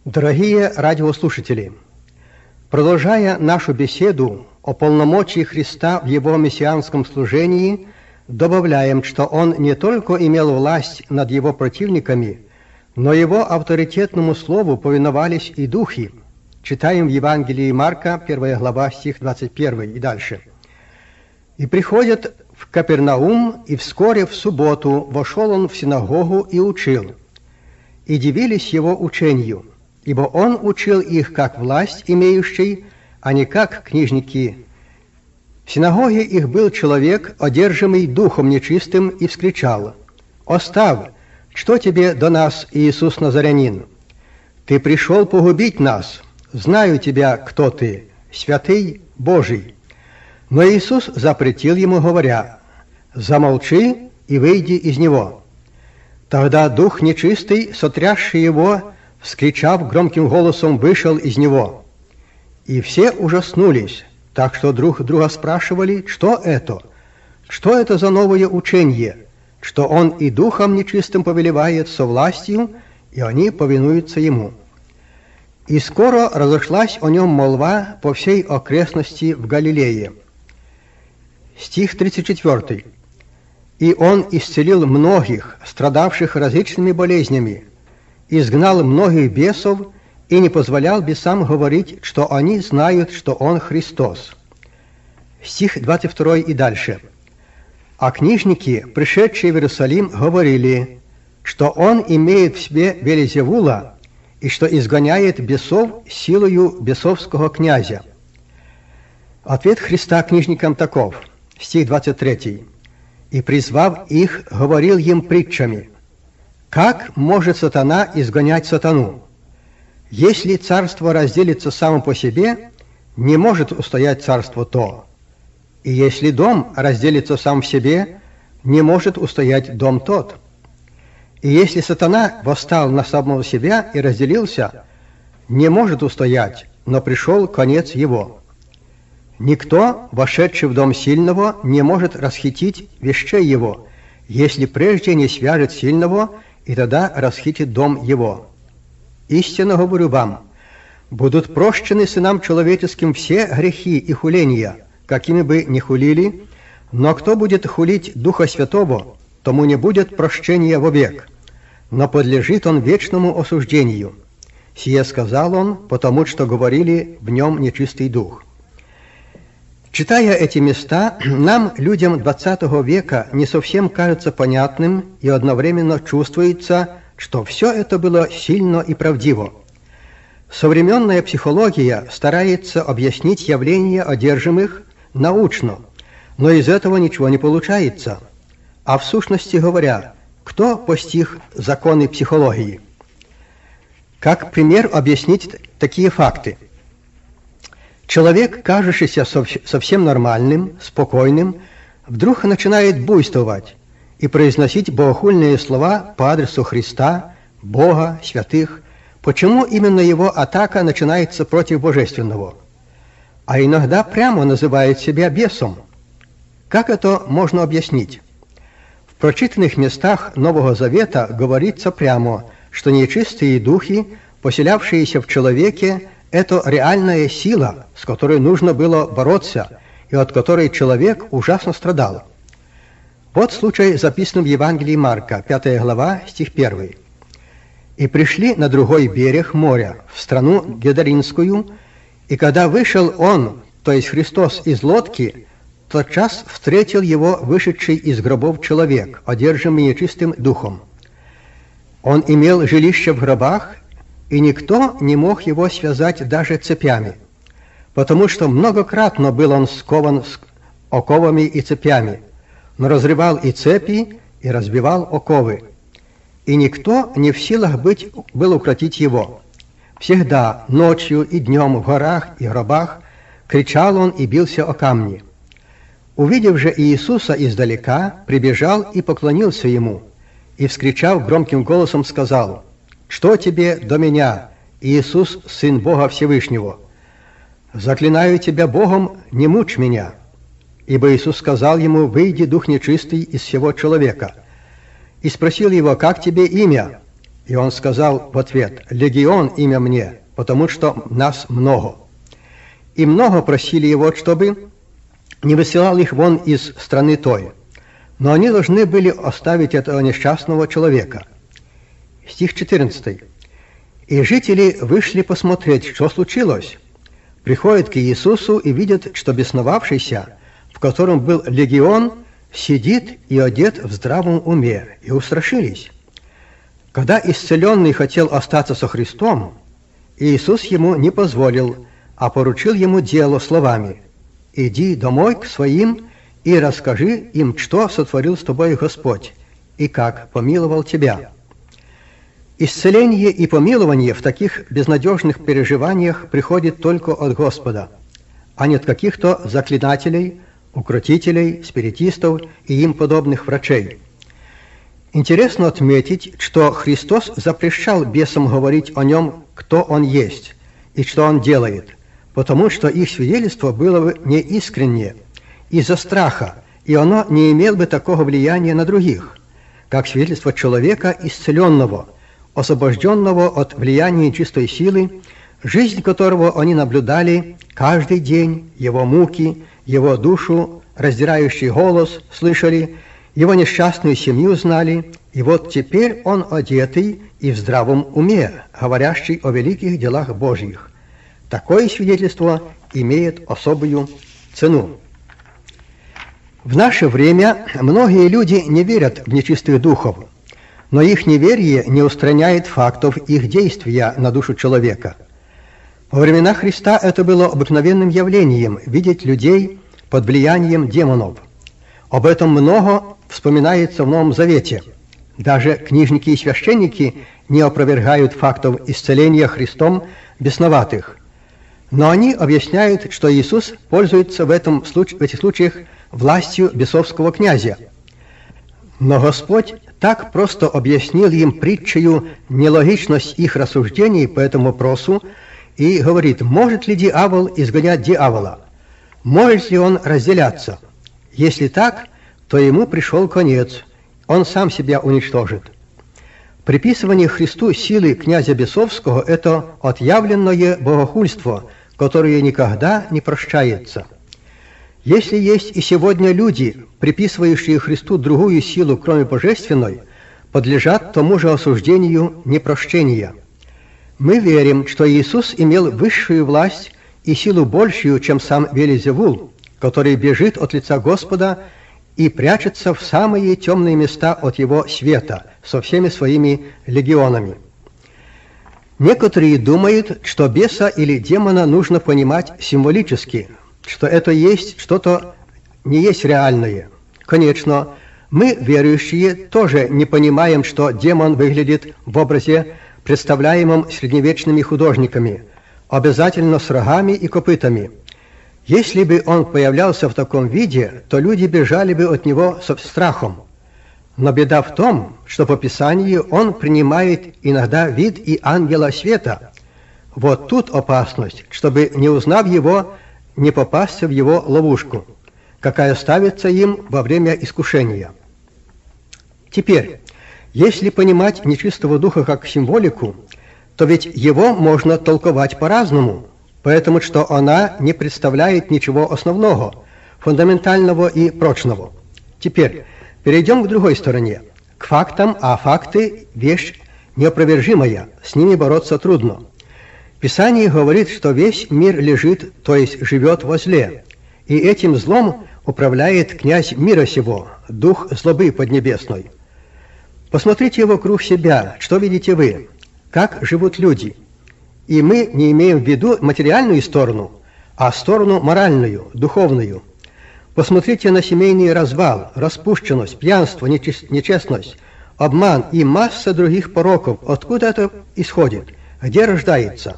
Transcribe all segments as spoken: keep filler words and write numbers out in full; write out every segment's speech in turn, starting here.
Дорогие радиослушатели, продолжая нашу беседу о полномочии Христа в Его мессианском служении, добавляем, что Он не только имел власть над Его противниками, но Его авторитетному слову повиновались и духи. Читаем в Евангелии Марка, первая глава, стих двадцать первый и дальше. «И приходят в Капернаум, и вскоре в субботу вошел Он в синагогу и учил. И дивились Его учению, ибо Он учил их как власть имеющий, а не как книжники. В синагоге их был человек, одержимый духом нечистым, и вскричал: «Оставь, что тебе до нас, Иисус Назарянин? Ты пришел погубить нас, знаю тебя, кто ты, святый Божий». Но Иисус запретил ему, говоря: «Замолчи и выйди из него». Тогда дух нечистый, сотрясший его, вскричав громким голосом, вышел из него. И все ужаснулись, так что друг друга спрашивали, что это? Что это за новое учение, что он и духом нечистым повелевает со властью, и они повинуются ему? И скоро разошлась о нем молва по всей окрестности в Галилее. Стих тридцать четвёртый. «И он исцелил многих, страдавших различными болезнями, изгнал многих бесов и не позволял бесам говорить, что они знают, что он Христос». Стих двадцать второй и дальше. «А книжники, пришедшие в Иерусалим, говорили, что он имеет в себе Вельзевула и что изгоняет бесов силою бесовского князя». Ответ Христа книжникам таков. Стих двадцать третий. «И, призвав их, говорил им притчами: как может сатана изгонять сатану? Если царство разделится само по себе, не может устоять царство то. И если дом разделится сам в себе, не может устоять дом тот. И если сатана восстал на самого себя и разделился, не может устоять, но пришел конец его. Никто, вошедший в дом сильного, не может расхитить вещей его, если прежде не свяжет сильного, и тогда расхитит дом его. Истинно говорю вам, будут прощены сынам человеческим все грехи и хуления, какими бы ни хулили, но кто будет хулить Духа Святого, тому не будет прощения вовек, но подлежит он вечному осуждению. Сие сказал он, потому что говорили в нем нечистый дух». Читая эти места, нам, людям двадцатого века, не совсем кажется понятным и одновременно чувствуется, что все это было сильно и правдиво. Современная психология старается объяснить явления одержимых научно, но из этого ничего не получается. А в сущности говоря, кто постиг законы психологии? Как пример объяснить такие факты? Человек, кажущийся совсем нормальным, спокойным, вдруг начинает буйствовать и произносить богохульные слова по адресу Христа, Бога, святых. Почему именно его атака начинается против божественного? А иногда прямо называет себя бесом. Как это можно объяснить? В прочитанных местах Нового Завета говорится прямо, что нечистые духи, поселявшиеся в человеке, это реальная сила, с которой нужно было бороться, и от которой человек ужасно страдал. Вот случай, записан в Евангелии Марка, пятая глава, стих первый. «И пришли на другой берег моря, в страну Гедаринскую, и когда вышел он, то есть Христос, из лодки, тотчас встретил его вышедший из гробов человек, одержимый нечистым духом. Он имел жилище в гробах, и никто не мог его связать даже цепями, потому что многократно был он скован оковами и цепями, но разрывал и цепи, и разбивал оковы. И никто не в силах быть, был укротить его. Всегда, ночью и днем в горах и гробах, кричал он и бился о камни. Увидев же Иисуса издалека, прибежал и поклонился ему, и, вскричав громким голосом, сказал: «Что тебе до меня, Иисус, Сын Бога Всевышнего? Заклинаю тебя Богом, не мучь меня». Ибо Иисус сказал ему: «Выйди, дух нечистый, из всего человека». И спросил его: «Как тебе имя?» И он сказал в ответ: «Легион имя мне, потому что нас много». И много просили его, чтобы не высылал их вон из страны той. Но они должны были оставить этого несчастного человека. Стих четырнадцатый. «И жители вышли посмотреть, что случилось. Приходят к Иисусу и видят, что бесновавшийся, в котором был легион, сидит и одет в здравом уме, и устрашились. Когда исцеленный хотел остаться со Христом, Иисус ему не позволил, а поручил ему дело словами: «Иди домой к своим и расскажи им, что сотворил с тобой Господь, и как помиловал тебя». Исцеление и помилование в таких безнадежных переживаниях приходит только от Господа, а не от каких-то заклинателей, укротителей, спиритистов и им подобных врачей. Интересно отметить, что Христос запрещал бесам говорить о нем, кто он есть и что он делает, потому что их свидетельство было бы неискреннее из-за страха, и оно не имело бы такого влияния на других, как свидетельство человека исцеленного, освобожденного от влияния чистой силы, жизнь которого они наблюдали каждый день, его муки, его душу, раздирающий голос слышали, его несчастную семью знали, и вот теперь он одетый и в здравом уме, говорящий о великих делах Божьих. Такое свидетельство имеет особую цену. В наше время многие люди не верят в нечистых духов, но их неверие не устраняет фактов их действия на душу человека. Во времена Христа это было обыкновенным явлением – видеть людей под влиянием демонов. Об этом много вспоминается в Новом Завете. Даже книжники и священники не опровергают фактов исцеления Христом бесноватых. Но они объясняют, что Иисус пользуется в, этом случае, в этих случаях властью бесовского князя. Но Господь так просто объяснил им притчею нелогичность их рассуждений по этому вопросу и говорит: может ли дьявол изгонять дьявола? Может ли он разделяться? Если так, то ему пришел конец, он сам себя уничтожит. Приписывание Христу силы князя бесовского – это отъявленное богохульство, которое никогда не прощается. Если есть и сегодня люди, приписывающие Христу другую силу, кроме божественной, подлежат тому же осуждению непрощения. Мы верим, что Иисус имел высшую власть и силу большую, чем сам Вельзевул, который бежит от лица Господа и прячется в самые темные места от Его света со всеми своими легионами. Некоторые думают, что беса или демона нужно понимать символически, что это есть что-то не есть реальное. Конечно, мы, верующие, тоже не понимаем, что демон выглядит в образе, представляемом средневечными художниками, обязательно с рогами и копытами. Если бы он появлялся в таком виде, то люди бежали бы от него со страхом. Но беда в том, что по Писанию он принимает иногда вид и ангела света. Вот тут опасность, чтобы, не узнав его, не попасться в его ловушку, какая ставится им во время искушения. Теперь, если понимать нечистого духа как символику, то ведь его можно толковать по-разному, поэтому что она не представляет ничего основного, фундаментального и прочного. Теперь перейдем к другой стороне, к фактам, а факты – вещь неопровержимая, с ними бороться трудно. Писание говорит, что весь мир лежит, то есть живет во зле, и этим злом управляет князь мира сего, дух злобы поднебесной. Посмотрите вокруг себя, что видите вы, как живут люди. И мы не имеем в виду материальную сторону, а сторону моральную, духовную. Посмотрите на семейный развал, распущенность, пьянство, нечестность, обман и масса других пороков. Откуда это исходит? Где рождается?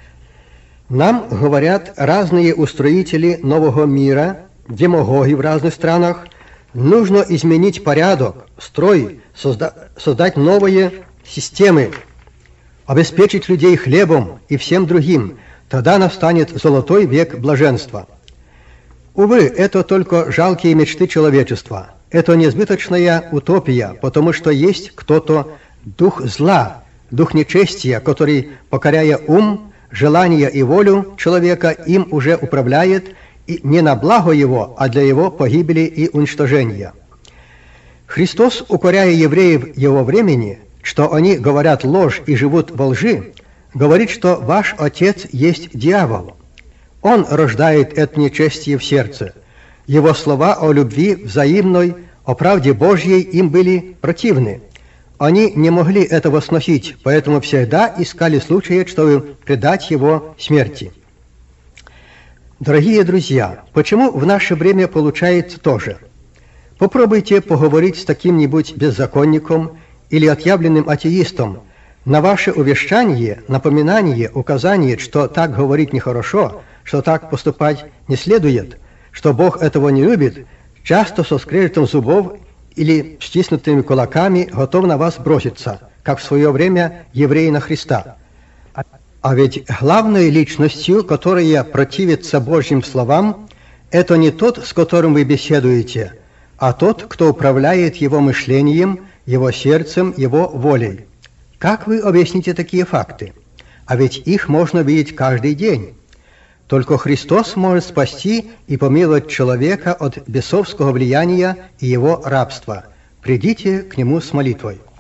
Нам говорят разные устроители нового мира, демагоги в разных странах, нужно изменить порядок, строй, созда- создать новые системы, обеспечить людей хлебом и всем другим, тогда настанет золотой век блаженства. Увы, это только жалкие мечты человечества. Это несбыточная утопия, потому что есть кто-то, дух зла, дух нечестия, который, покоряя ум, желание и волю человека, им уже управляет и не на благо его, а для его погибели и уничтожения. Христос, укоряя евреев его времени, что они говорят ложь и живут во лжи, говорит, что ваш отец есть дьявол. Он рождает это нечестие в сердце. Его слова о любви взаимной, о правде Божьей им были противны. Они не могли этого сносить, поэтому всегда искали случая, чтобы предать его смерти. Дорогие друзья, почему в наше время получается то же? Попробуйте поговорить с каким-нибудь беззаконником или отъявленным атеистом. На ваше увещание, напоминание, указание, что так говорить нехорошо, что так поступать не следует, что Бог этого не любит, часто со скрежетом зубов или стиснутыми кулаками готов на вас броситься, как в свое время евреи на Христа. А ведь главной личностью, которая противится Божьим словам, это не тот, с которым вы беседуете, а тот, кто управляет его мышлением, его сердцем, его волей. Как вы объясните такие факты? А ведь их можно видеть каждый день. Только Христос может спасти и помиловать человека от бесовского влияния и его рабства. Придите к Нему с молитвой.